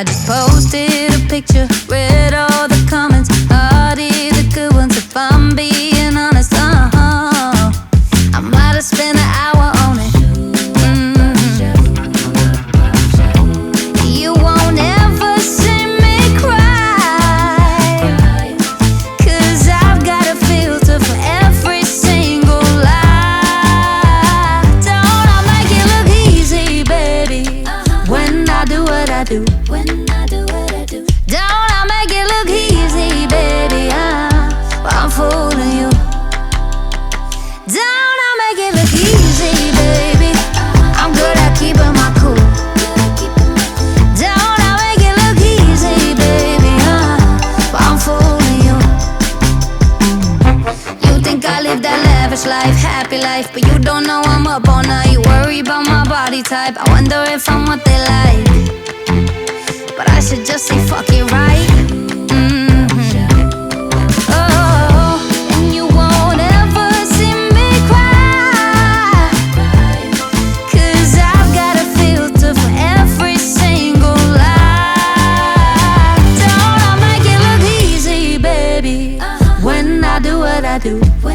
I just posted a picture, read all the comments, hearted the good ones. If I'm being honest, I might have spent an hour on it. You won't ever see me cry, 'cause I've got a filter for every single lie. Don't I make it look easy, baby, when I do what I do? Don't I make it look easy, baby? I'm fooling you. Don't I make it look easy, baby? I'm good at keeping my cool. Don't I make it look easy, baby? I'm fooling you. You think I live that lavish life, happy life, but you don't know I'm up all night. Worry about my body type, I wonder if I'm what they like. But I should just say fuck it, right? Oh, and you won't ever see me cry, 'cause I've got a filter for every single lie. Don't I make it look easy, baby, when I do what I do?